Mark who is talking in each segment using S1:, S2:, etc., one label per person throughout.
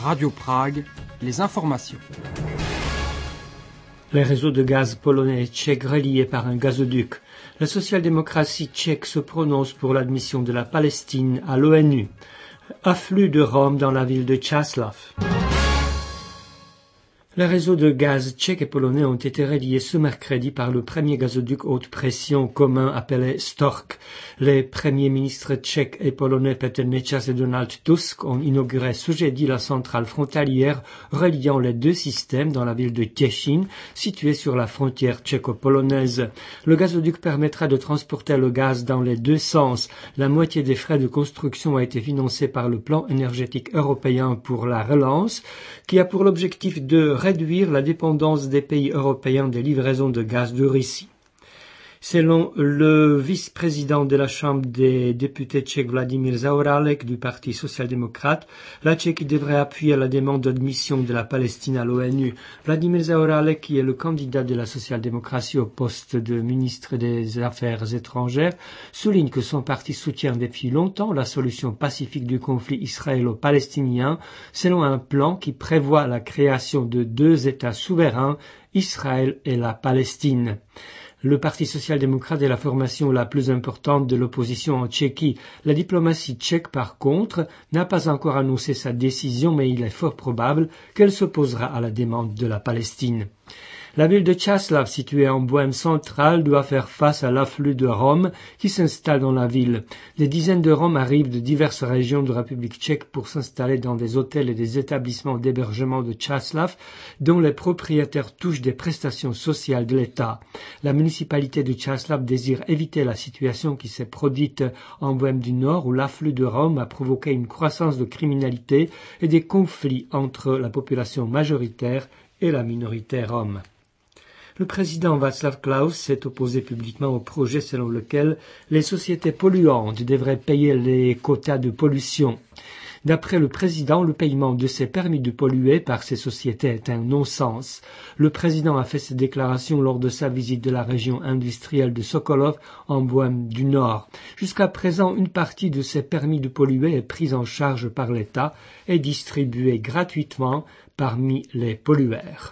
S1: Radio Prague, les informations.
S2: Les réseaux de gaz polonais et tchèques reliés par un gazoduc. La social-démocratie tchèque se prononce pour l'admission de la Palestine à l'ONU. Afflux de Roms dans la ville de Čáslav. Les réseaux de gaz tchèques et polonais ont été reliés ce mercredi par le premier gazoduc haute pression commun appelé Stork. Les premiers ministres tchèques et polonais Petr Nečas et Donald Tusk ont inauguré ce jeudi la centrale frontalière reliant les deux systèmes dans la ville de Těšín, située sur la frontière tchéco-polonaise. Le gazoduc permettra de transporter le gaz dans les deux sens. La moitié des frais de construction a été financée par le plan énergétique européen pour la relance, qui a pour l'objectif de réduire la dépendance des pays européens des livraisons de gaz de Russie. Selon le vice-président de la Chambre des députés tchèques Vladimír Zaorálek du Parti social-démocrate, la Tchéquie devrait appuyer la demande d'admission de la Palestine à l'ONU. Vladimír Zaorálek, qui est le candidat de la social-démocratie au poste de ministre des Affaires étrangères, souligne que son parti soutient depuis longtemps la solution pacifique du conflit israélo-palestinien selon un plan qui prévoit la création de deux États souverains, Israël et la Palestine. Le Parti social-démocrate est la formation la plus importante de l'opposition en Tchéquie. La diplomatie tchèque, par contre, n'a pas encore annoncé sa décision, mais il est fort probable qu'elle s'opposera à la demande de la Palestine. La ville de Čáslav, située en Bohême centrale, doit faire face à l'afflux de Roms qui s'installent dans la ville. Des dizaines de Roms arrivent de diverses régions de République tchèque pour s'installer dans des hôtels et des établissements d'hébergement de Čáslav, dont les propriétaires touchent des prestations sociales de l'État. La municipalité de Čáslav désire éviter la situation qui s'est produite en Bohême du Nord, où l'afflux de Roms a provoqué une croissance de criminalité et des conflits entre la population majoritaire et la minorité rome. Le président Václav Klaus s'est opposé publiquement au projet selon lequel les sociétés polluantes devraient payer les quotas de pollution. D'après le président, le paiement de ces permis de polluer par ces sociétés est un non-sens. Le président a fait ces déclarations lors de sa visite de la région industrielle de Sokolov en Bohême du Nord. Jusqu'à présent, une partie de ces permis de polluer est prise en charge par l'État et distribuée gratuitement parmi les pollueurs.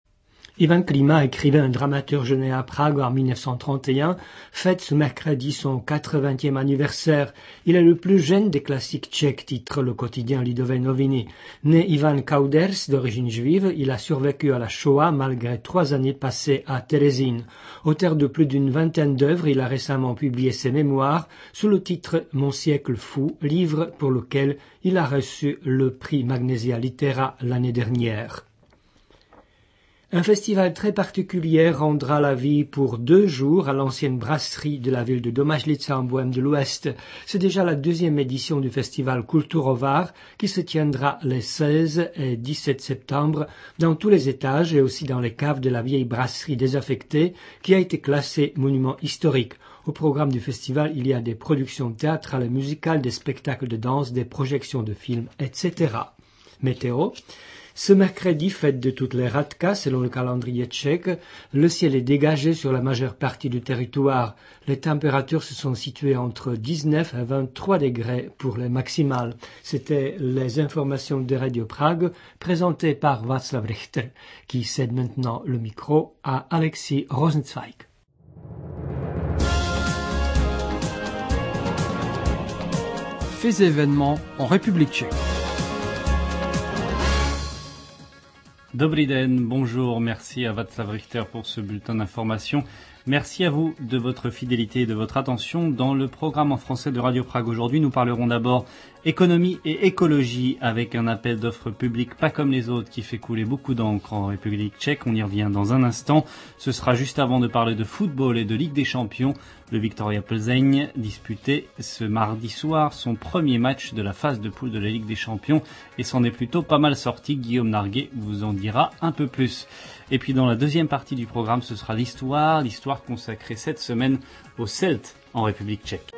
S2: Ivan Klima, écrivain et dramaturge né à Prague en 1931, fête ce mercredi son 80e anniversaire. Il est le plus jeune des classiques tchèques, titre le quotidien Lidové noviny. Né Ivan Kauders, d'origine juive, il a survécu à la Shoah malgré 3 années passées à Terezín. Auteur de plus d'une vingtaine d'œuvres, il a récemment publié ses mémoires sous le titre Mon siècle fou, livre pour lequel il a reçu le prix Magnesia Litera l'année dernière. Un festival très particulier rendra la vie pour 2 jours à l'ancienne brasserie de la ville de Domažlice en Bohême de l'Ouest. C'est déjà la 2e édition du festival Kulturovar qui se tiendra les 16 et 17 septembre dans tous les étages et aussi dans les caves de la vieille brasserie désaffectée qui a été classée monument historique. Au programme du festival, il y a des productions théâtrales et musicales, des spectacles de danse, des projections de films, etc. Météo. Ce mercredi, fête de toutes les Radka, selon le calendrier tchèque, le ciel est dégagé sur la majeure partie du territoire. Les températures se sont situées entre 19 et 23 degrés pour les maximales. C'était les informations de Radio Prague présentées par Václav Richter, qui cède maintenant le micro à Alexis Rosenzweig.
S1: Faits et événements en République tchèque.
S3: Dobrý den, bonjour, merci à Václav Richter pour ce bulletin d'information. Merci à vous de votre fidélité et de votre attention. Dans le programme en français de Radio Prague aujourd'hui, nous parlerons d'abord économie et écologie avec un appel d'offres public pas comme les autres qui fait couler beaucoup d'encre en République tchèque. On y revient dans un instant. Ce sera juste avant de parler de football et de Ligue des Champions. Le Viktoria Plzeň disputait ce mardi soir son premier match de la phase de poule de la Ligue des Champions et s'en est plutôt pas mal sorti. Guillaume Narguet vous en dira un peu plus. Et puis dans la deuxième partie du programme, ce sera l'histoire consacrée cette semaine aux Celtes en République tchèque.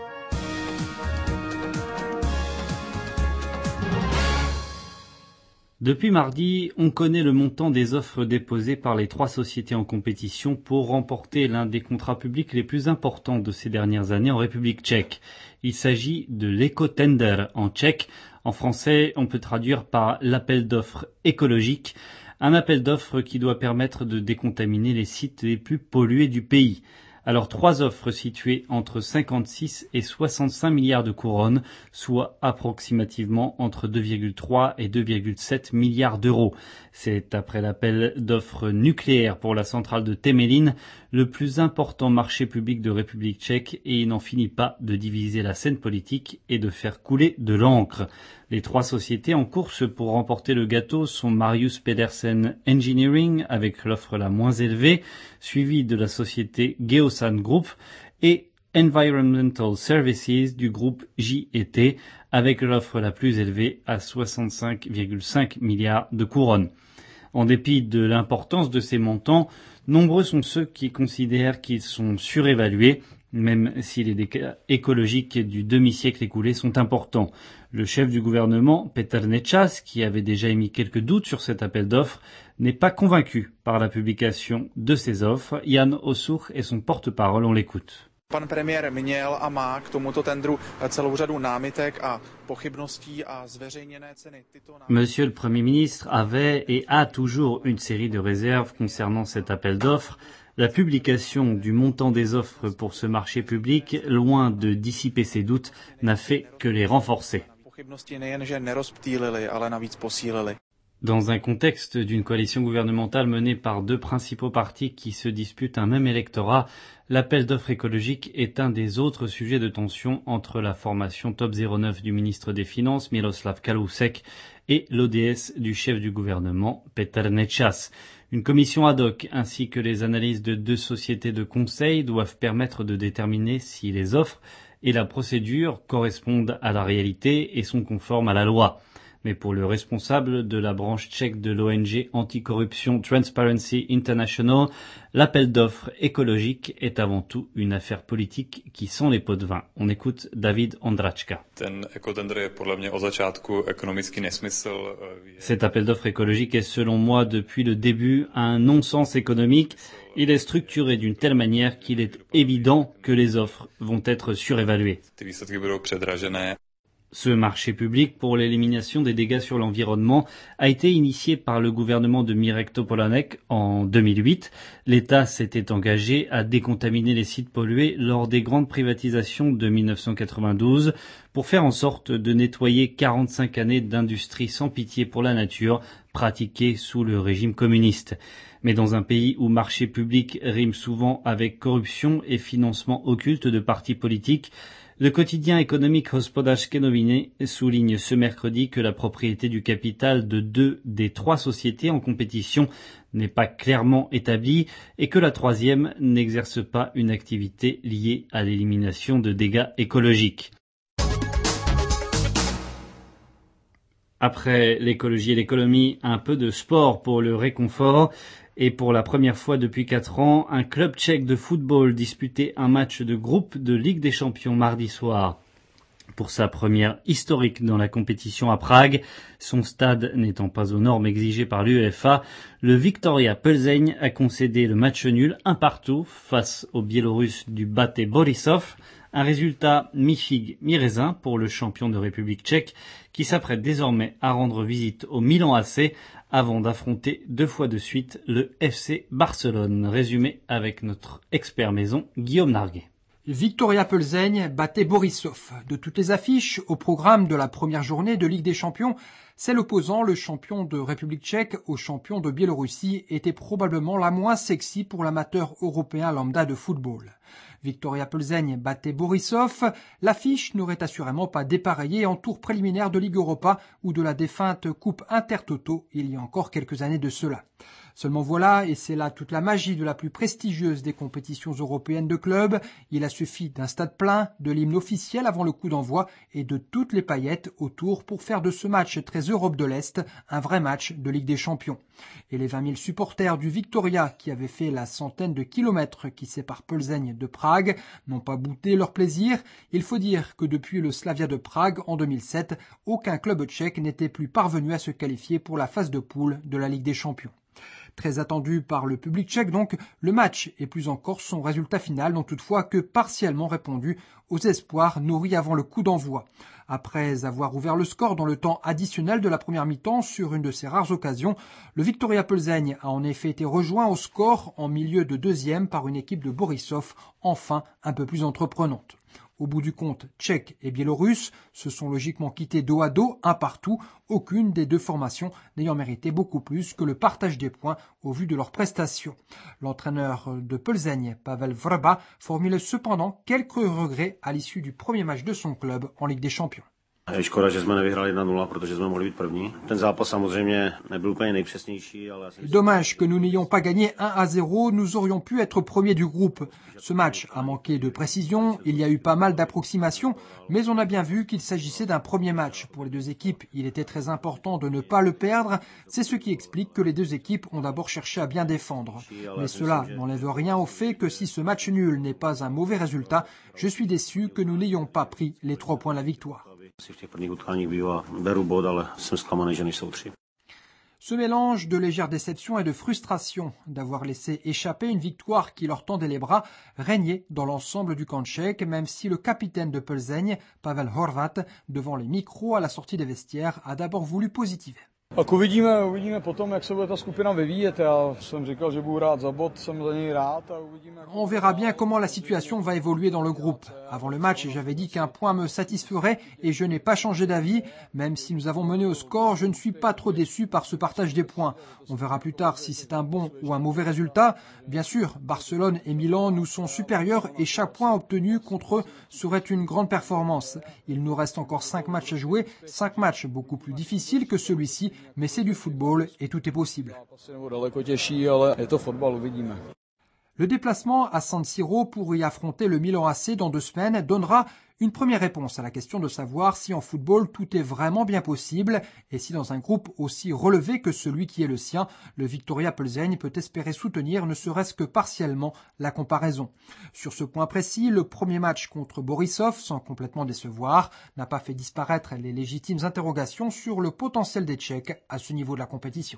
S3: Depuis mardi, on connaît le montant des offres déposées par les 3 sociétés en compétition pour remporter l'un des contrats publics les plus importants de ces dernières années en République tchèque. Il s'agit de l'éco-tender en tchèque. En français, on peut traduire par l'appel d'offres écologique, un appel d'offres qui doit permettre de décontaminer les sites les plus pollués du pays. Alors 3 offres situées entre 56 et 65 milliards de couronnes, soit approximativement entre 2,3 et 2,7 milliards d'euros. C'est après l'appel d'offres nucléaire pour la centrale de Temelín, le plus important marché public de République tchèque, et il n'en finit pas de diviser la scène politique et de faire couler de l'encre. Les 3 sociétés en course pour remporter le gâteau sont Marius Pedersen Engineering avec l'offre la moins élevée, suivie de la société Geosan Group et Environmental Services du groupe J&T avec l'offre la plus élevée à 65,5 milliards de couronnes. En dépit de l'importance de ces montants, nombreux sont ceux qui considèrent qu'ils sont surévalués, même si les dégâts écologiques du demi-siècle écoulé sont importants. Le chef du gouvernement, Peter Nečas, qui avait déjà émis quelques doutes sur cet appel d'offres, n'est pas convaincu par la publication de ces offres. Jan Osuch est son porte-parole, on l'écoute.
S4: Pan premiér měl a má k tomuto tendru celou řadu námitek a pochybností a zveřejněné ceny.
S3: Monsieur le Premier ministre avait et a toujours une série de réserves concernant cet appel d'offres. La publication du montant des offres pour ce marché public, loin de dissiper ses doutes, n'a fait que les renforcer. Dans un contexte d'une coalition gouvernementale menée par 2 principaux partis qui se disputent un même électorat, l'appel d'offres écologique est un des autres sujets de tension entre la formation Top 09 du ministre des Finances, Miroslav Kalousek, et l'ODS du chef du gouvernement, Peter Nečas. Une commission ad hoc ainsi que les analyses de 2 sociétés de conseil doivent permettre de déterminer si les offres et la procédure correspondent à la réalité et sont conformes à la loi. Mais pour le responsable de la branche tchèque de l'ONG anticorruption Transparency International, l'appel d'offres écologique est avant tout une affaire politique qui sent les pots de vin. On écoute David Ondračka. Cet appel d'offres écologique est selon moi depuis le début un non-sens économique. Il est structuré d'une telle manière qu'il est évident que les offres vont être surévaluées. Ce marché public pour l'élimination des dégâts sur l'environnement a été initié par le gouvernement de Mirek Topolánek en 2008. L'État s'était engagé à décontaminer les sites pollués lors des grandes privatisations de 1992 pour faire en sorte de nettoyer 45 années d'industrie sans pitié pour la nature pratiquée sous le régime communiste. Mais dans un pays où marché public rime souvent avec corruption et financement occulte de partis politiques, le quotidien économique Hospodářské noviny souligne ce mercredi que la propriété du capital de 2 des 3 sociétés en compétition n'est pas clairement établie et que la 3e n'exerce pas une activité liée à l'élimination de dégâts écologiques. Après l'écologie et l'économie, un peu de sport pour le réconfort. Et pour la première fois depuis 4 ans, un club tchèque de football disputait un match de groupe de Ligue des Champions mardi soir. Pour sa première historique dans la compétition à Prague, son stade n'étant pas aux normes exigées par l'UEFA, le Viktoria Plzeň a concédé le match nul 1-1 face aux Biélorusses du Bate Borisov. Un résultat mi-figue, mi-raisin pour le champion de République tchèque qui s'apprête désormais à rendre visite au Milan AC avant d'affronter 2 fois de suite le FC Barcelone. Résumé avec notre expert maison Guillaume Narguet.
S1: Viktoria Plzeň battait Borisov. De toutes les affiches au programme de la première journée de Ligue des Champions, celle opposant le champion de République tchèque au champion de Biélorussie était probablement la moins sexy pour l'amateur européen lambda de football. Viktoria Plzeň battait Borisov, l'affiche n'aurait assurément pas dépareillé en tour préliminaire de Ligue Europa ou de la défunte Coupe Intertoto il y a encore quelques années de cela. Seulement voilà, et c'est là toute la magie de la plus prestigieuse des compétitions européennes de clubs, il a suffi d'un stade plein, de l'hymne officiel avant le coup d'envoi et de toutes les paillettes autour pour faire de ce match très Europes de l'Est, un vrai match de Ligue des Champions. Et les 20 000 supporters du Viktoria qui avaient fait la centaine de kilomètres qui séparent Plzeň de Prague n'ont pas boudé leur plaisir. Il faut dire que depuis le Slavia de Prague en 2007, aucun club tchèque n'était plus parvenu à se qualifier pour la phase de poule de la Ligue des Champions. Très attendu par le public tchèque donc, le match et plus encore son résultat final n'ont toutefois que partiellement répondu aux espoirs nourris avant le coup d'envoi. Après avoir ouvert le score dans le temps additionnel de la première mi-temps sur une de ses rares occasions, le Viktoria Plzeň a en effet été rejoint au score en milieu de deuxième par une équipe de Borisov, enfin un peu plus entreprenante. Au bout du compte, Tchèques et Biélorusses se sont logiquement quittés dos à dos, un partout, aucune des deux formations n'ayant mérité beaucoup plus que le partage des points au vu de leurs prestations. L'entraîneur de Plzeň, Pavel Vrba, formule cependant quelques regrets à l'issue du premier match de son club en Ligue des Champions.
S5: Je škoda, že jsme nevyhrali 1-0, protože jsme mohli být první. Ten zápas samozřejmě nebyl úplně nejpřesnější, ale
S1: dommage que nous n'ayons pas gagné 1-0, nous aurions pu être premiers du groupe. Ce match a manqué de précision, il y a eu pas mal d'approximations, mais on a bien vu qu'il s'agissait d'un premier match. Pour les deux équipes, il était très important de ne pas le perdre. C'est ce qui explique que les deux équipes ont d'abord cherché à bien défendre. Mais cela n'enlève rien au fait que si ce match nul n'est pas un mauvais résultat, je suis déçu que nous n'ayons pas pris les 3 points de la victoire. Ce mélange de légère déception et de frustration d'avoir laissé échapper une victoire qui leur tendait les bras régnait dans l'ensemble du camp tchèque, même si le capitaine de Plzeň, Pavel Horvat, devant les micros à la sortie des vestiaires, a d'abord voulu positiver.
S6: Uvidíme potom, jak se bude ta skupina vyvíjet. Já jsem říkal, že budu rád za bod, jsem za něj rád a uvidíme.
S1: On verra bien comment la situation va évoluer dans le groupe. Avant le match, j'avais dit qu'un point me satisferait et je n'ai pas changé d'avis. Même si nous avons mené au score, je ne suis pas trop déçu par ce partage des points. On verra plus tard si c'est un bon ou un mauvais résultat. Bien sûr, Barcelone et Milan nous sont supérieurs et chaque point obtenu contre eux serait une grande performance. Il nous reste encore 5 matchs à jouer, 5 matchs beaucoup plus difficiles que celui-ci, mais c'est du football et tout est possible. Le déplacement à San Siro pour y affronter le Milan AC dans 2 semaines donnera une première réponse à la question de savoir si en football tout est vraiment bien possible et si dans un groupe aussi relevé que celui qui est le sien, le Viktoria Plzeň peut espérer soutenir ne serait-ce que partiellement la comparaison. Sur ce point précis, le premier match contre Borisov, sans complètement décevoir, n'a pas fait disparaître les légitimes interrogations sur le potentiel des Tchèques à ce niveau de la compétition.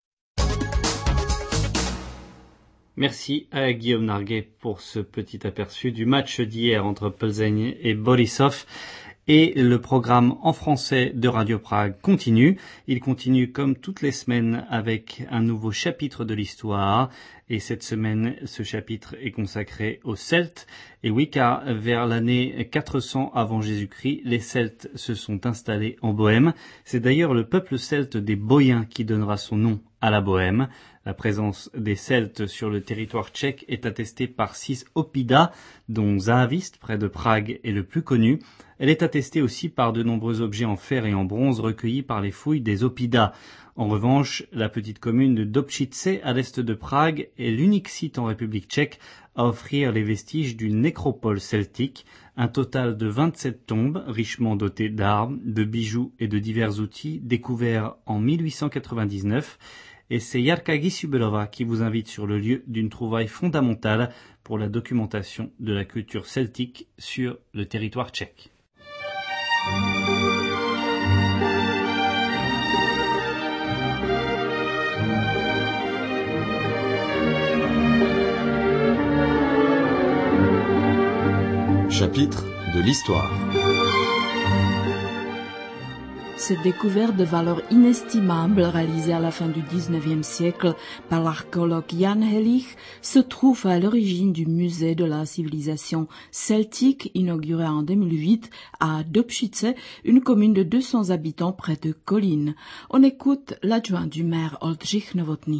S3: Merci à Guillaume Narguet pour ce petit aperçu du match d'hier entre Plzeň et Borisov. Et le programme en français de Radio Prague continue. Il continue comme toutes les semaines avec un nouveau chapitre de l'histoire. Et cette semaine, ce chapitre est consacré aux Celtes. Et oui, car vers l'année 400 avant Jésus-Christ, les Celtes se sont installés en Bohême. C'est d'ailleurs le peuple celte des Boïens qui donnera son nom à la Bohême. La présence des Celtes sur le territoire tchèque est attestée par 6 oppidas, dont Záhvist, près de Prague, est le plus connu. Elle est attestée aussi par de nombreux objets en fer et en bronze recueillis par les fouilles des oppidas. En revanche, la petite commune de Dobšice, à l'est de Prague, est l'unique site en République tchèque à offrir les vestiges d'une nécropole celtique. Un total de 27 tombes, richement dotées d'armes, de bijoux et de divers outils, découverts en 1899. Et c'est Jarka Gysubelova qui vous invite sur le lieu d'une trouvaille fondamentale pour la documentation de la culture celtique sur le territoire tchèque.
S7: Chapitre de l'histoire.
S8: Cette découverte de valeur inestimable réalisée à la fin du XIXe siècle par l'archéologue Jan Hellich se trouve à l'origine du musée de la civilisation celtique inauguré en 2008 à Dobšice, une commune de 200 habitants près de Kolín. On écoute l'adjoint du maire Oldřich Novotný.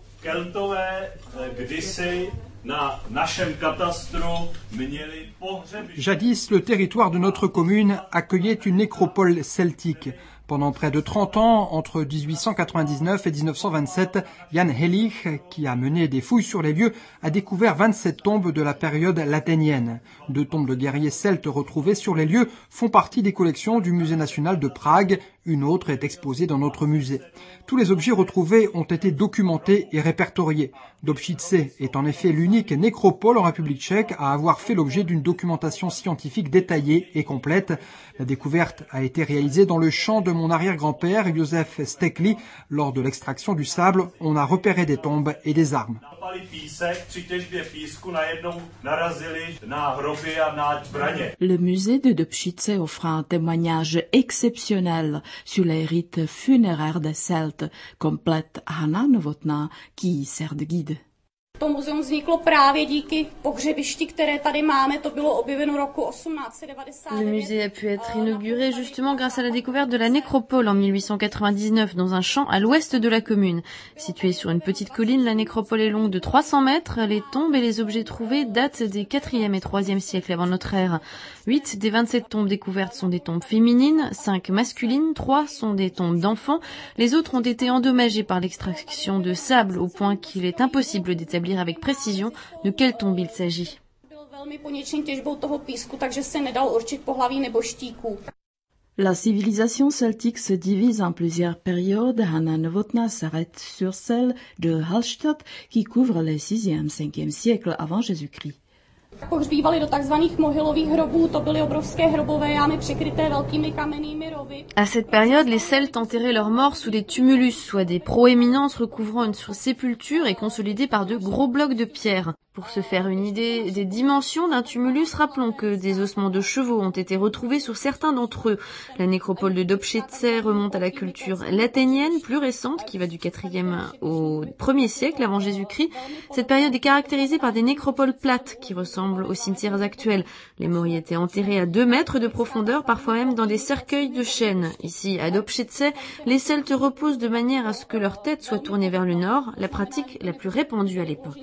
S1: Jadis, le territoire de notre commune accueillait une nécropole celtique. Pendant près de 30 ans, entre 1899 et 1927, Jan Hellich, qui a mené des fouilles sur les lieux, a découvert 27 tombes de la période laténienne. 2 tombes de guerriers celtes retrouvées sur les lieux font partie des collections du Musée national de Prague, Une autre est exposée dans notre musée. Tous les objets retrouvés ont été documentés et répertoriés. Dobšice est en effet l'unique nécropole en République tchèque à avoir fait l'objet d'une documentation scientifique détaillée et complète. La découverte a été réalisée dans le champ de mon arrière-grand-père, Josef Stekli. Lors de l'extraction du sable, on a repéré des tombes et des armes.
S8: Le musée de Dobšice offre un témoignage exceptionnel sur les rites funéraires des Celtes, complète Hana Novotná, qui sert de guide.
S9: To muzeum vzniklo právě díky pohřebišti, které tady máme, to bylo objeveno roku 1899.
S10: Le musée a pu être inauguré justement grâce à la découverte de la nécropole en 1899 dans un champ à l'ouest de la commune. Située sur une petite colline, la nécropole est longue de 300 mètres. Les tombes et les objets trouvés datent des 4e et 3e siècles avant notre ère. 8 des 27 tombes découvertes sont des tombes féminines, 5 masculines, 3 sont des tombes d'enfants. Les autres ont été endommagées par l'extraction de sable au point qu'il est impossible d'établir avec précision de quelle tombe il s'agit.
S8: La civilisation celtique se divise en plusieurs périodes. Hana Novotná s'arrête sur celle de Hallstatt qui couvre les 6e, 5e siècles avant Jésus-Christ.
S9: Pohřbívali do takzvaných mohylových hrobů, to byly obrovské hrobové jámy překryté velkými kamennými rovy.
S10: À cette période, les Celtes enterraient leurs morts sous des tumulus, soit des proéminences recouvrant une sépulture et consolidées par de gros blocs de pierre. Pour se faire une idée des dimensions d'un tumulus, rappelons que des ossements de chevaux ont été retrouvés sur certains d'entre eux. La nécropole de Dobšice remonte à la culture latinienne plus récente qui va du 4e au 1er siècle avant Jésus-Christ. Cette période est caractérisée par des nécropoles plates qui ressemblent aux cimetières actuels. Les morts y étaient enterrés à 2 mètres de profondeur, parfois même dans des cercueils de chêne. Ici, à Dobšice, les Celtes reposent de manière à ce que leur tête soit tournée vers le nord, la pratique la plus répandue à l'époque.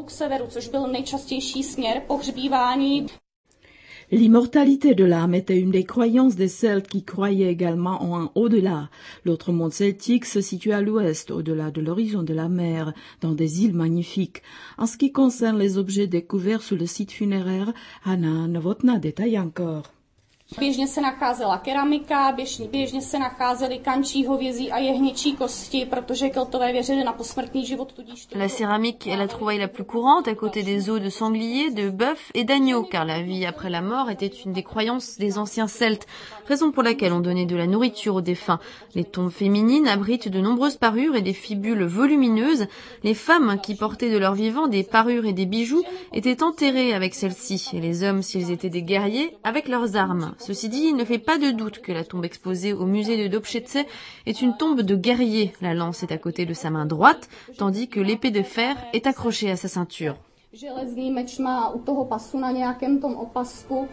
S8: L'immortalité de l'âme était une des croyances des Celtes qui croyaient également en un au-delà. L'autre monde celtique se situe à l'ouest, au-delà de l'horizon de la mer, dans des îles magnifiques. En ce qui concerne les objets découverts sur le site funéraire, Hana Novotná détaille encore.
S9: Běžně se nacházela keramika, běžně se nacházely kančí, hovězí a jehněčí kosti, protože Keltové věřili na posmrtný život, tudíž...
S10: La céramique est la trouvaille la plus courante à côté des os de sanglier, de bœuf et d'agneau, car la vie après la mort était une des croyances des anciens Celtes, raison pour laquelle on donnait de la nourriture aux défunts. Les tombes féminines abritent de nombreuses parures et des fibules volumineuses. Les femmes qui portaient de leur vivant des parures et des bijoux étaient enterrées avec celles-ci, et les hommes, s'ils étaient des guerriers, avec leurs armes. Ceci dit, il ne fait pas de doute que la tombe exposée au musée de Dobšice est une tombe de guerrier. La lance est à côté de sa main droite, tandis que l'épée de fer est accrochée à sa ceinture.
S9: Železný meč má u toho pasu na nějakém tom opasku.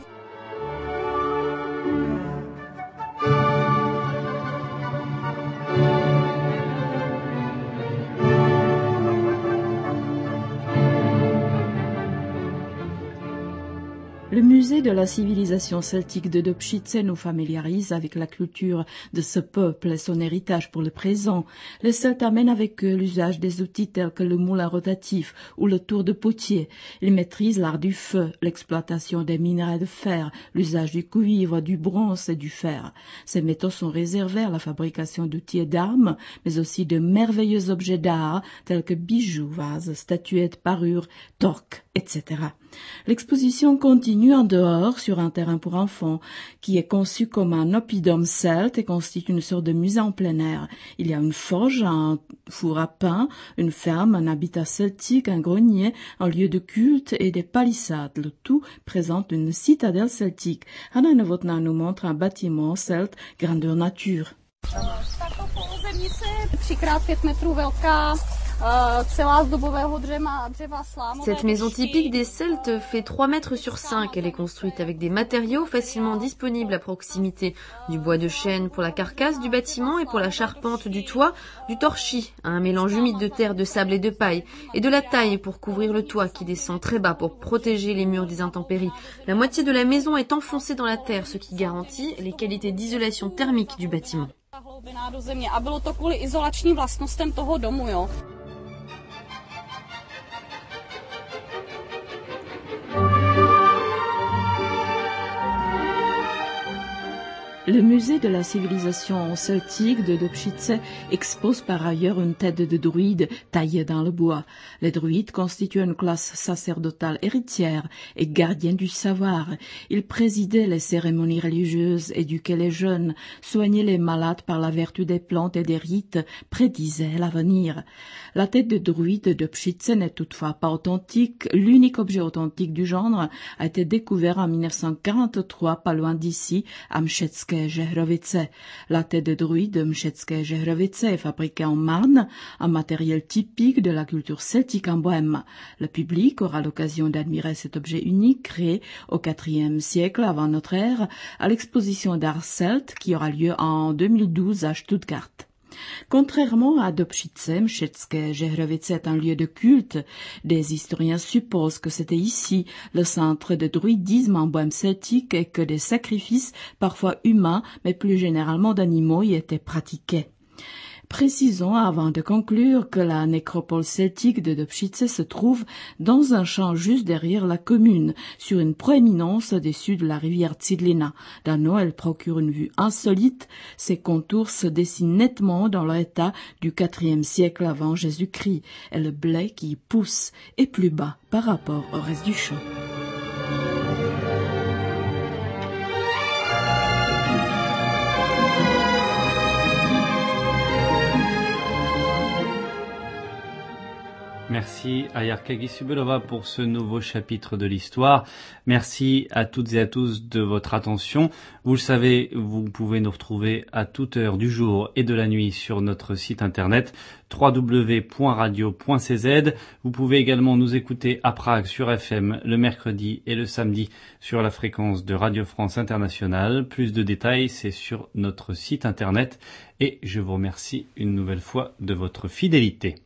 S8: Le musée de la civilisation celtique de Dobšice nous familiarise avec la culture de ce peuple et son héritage pour le présent. Les Celtes amènent avec eux l'usage des outils tels que le moulin rotatif ou le tour de potier. Ils maîtrisent l'art du feu, l'exploitation des minerais de fer, l'usage du cuivre, du bronze et du fer. Ces métaux sont réservés à la fabrication d'outils et d'armes, mais aussi de merveilleux objets d'art tels que bijoux, vases, statuettes, parures, torques, etc. L'exposition continue en dehors sur un terrain pour enfants qui est conçu comme un oppidum celte et constitue une sorte de musée en plein air. Il y a une forge, un four à pain, une ferme, un habitat celtique, un grenier, un lieu de culte et des palissades. Le tout présente une citadelle celtique. Hana Novotná nous montre un bâtiment celte grandeur nature.
S10: Cette maison typique des Celtes fait 3 mètres sur 5. Elle est construite avec des matériaux facilement disponibles à proximité. Du bois de chêne pour la carcasse du bâtiment et pour la charpente du toit, du torchis, un mélange humide de terre, de sable et de paille, et de la taille pour couvrir le toit qui descend très bas pour protéger les murs des intempéries. La moitié de la maison est enfoncée dans la terre, ce qui garantit les qualités d'isolation thermique du bâtiment.
S8: Le musée de la civilisation celtique de Dobšice expose par ailleurs une tête de druide taillée dans le bois. Les druides constituent une classe sacerdotale héritière et gardienne du savoir. Ils présidaient les cérémonies religieuses, éduquaient les jeunes, soignaient les malades par la vertu des plantes et des rites, prédisaient l'avenir. La tête de druide de Dobšice n'est toutefois pas authentique. L'unique objet authentique du genre a été découvert en 1943 pas loin d'ici, à Mšetské Žehrovice. La tête de druide de Mšetské Žehrovice est fabriquée en marne, un matériel typique de la culture celtique en Bohême. Le public aura l'occasion d'admirer cet objet unique créé au IVe siècle avant notre ère à l'exposition d'art celte qui aura lieu en 2012 à Stuttgart. Contrairement à Dobšice, Mšetské Žehrovice est un lieu de culte. Des historiens supposent que c'était ici le centre de druidisme en Bohême celtique et que des sacrifices, parfois humains, mais plus généralement d'animaux, y étaient pratiqués. Précisons avant de conclure que la nécropole celtique de Dobšice se trouve dans un champ juste derrière la commune, sur une proéminence au-dessus de la rivière Cidlina. D'un eau, elle procure une vue insolite. Ses contours se dessinent nettement dans l'état du IVe siècle avant Jésus-Christ, et le blé qui y pousse est plus bas par rapport au reste du champ.
S3: Merci à Jarka Gisubelova pour ce nouveau chapitre de l'histoire. Merci à toutes et à tous de votre attention. Vous le savez, vous pouvez nous retrouver à toute heure du jour et de la nuit sur notre site internet www.radio.cz. Vous pouvez également nous écouter à Prague sur FM le mercredi et le samedi sur la fréquence de Radio France Internationale. Plus de détails, c'est sur notre site internet et je vous remercie une nouvelle fois de votre fidélité.